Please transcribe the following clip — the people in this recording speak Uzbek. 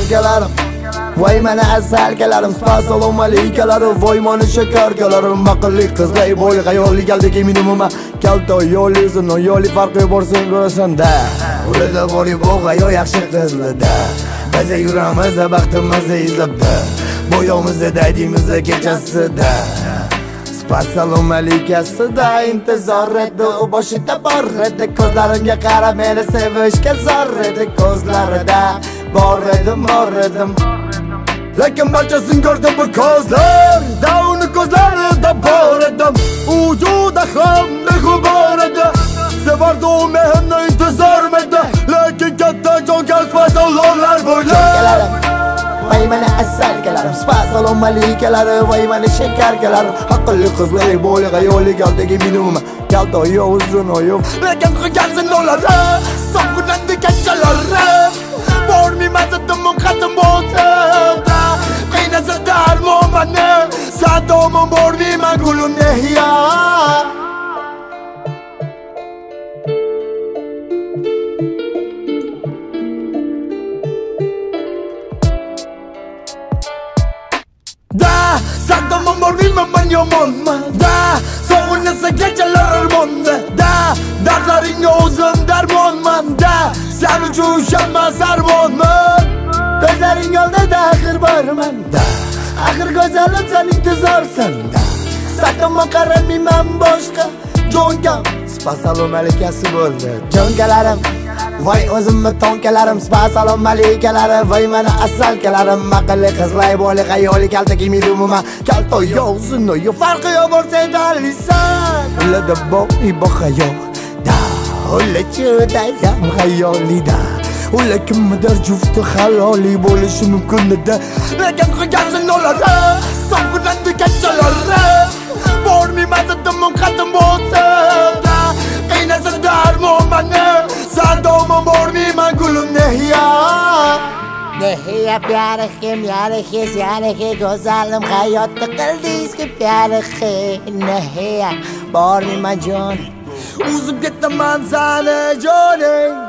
tonkalarim voy mana asalkalarim Assalomu alaykum voy mana shakarkalarim Maqilli qizlar bo'y xayoli galdagi minimuma kalto yo'li uzun yo'li farqi borsang ko'rasan-da Ularda bor bu hayo yaxshi qizlarda Biz yuramiz baxtimizni izlabda Bo'yimizda daydimizda kechasida Assalomu alaykasida intizor edi u boshida bor edi ko'zlarimga qarab meni sevishga zor edi ko'zlarida bor edim Lekin barchasini ko'rdim bu ko'zlarda uni ko'zlarida bor edim u juda ham mehribon edi sevardi u meni intizormidi lekin katta jon kasbasollar bo'ylab voy mana asalkalarim Assalomu alaykum voy mana shakarkalarim Aqlli qizlar bo'li xayoli galdagi minimum kalto yo uzun yo lekin qilgansin ularni sog'inadi kechalarim bormi mazadim qadim bo'lsa qiynasa darmon mani sadomim bormi gulim nehiya Sadomim bormi men yomonman da sog'inasa kechalar armonda da dardlaringga o'zim darmonman da sen uchun ushalmas armonman ko'zlaring oldida axir borman da axir go'zalim sen intizorsan da satomma qaramayman boshqa jonga Assalomu alaykum bo'ldi jonkalarim voy o'zimni tonkalarim Assalomu alaykum voy mana asalkalarim Maqilli qizlar bo'li xayoli kaltaki minimuma kalto yo uzun yo farqi yo bo'lsa dalisan ularda bo xayol da ular chudayam xayolida ular kimdir jufti haloli bo'lishi mumkin edi lekin qilgansin ularda sog'inadi kechalarim bormi mazadim qadim bo'lsa qiynasa darmon mani sadomim bormi gulim nehiya प्यारे के go'zalim hayotda qildingizki प्यारे के nehiya bormi majon o'zim ketaman sani joning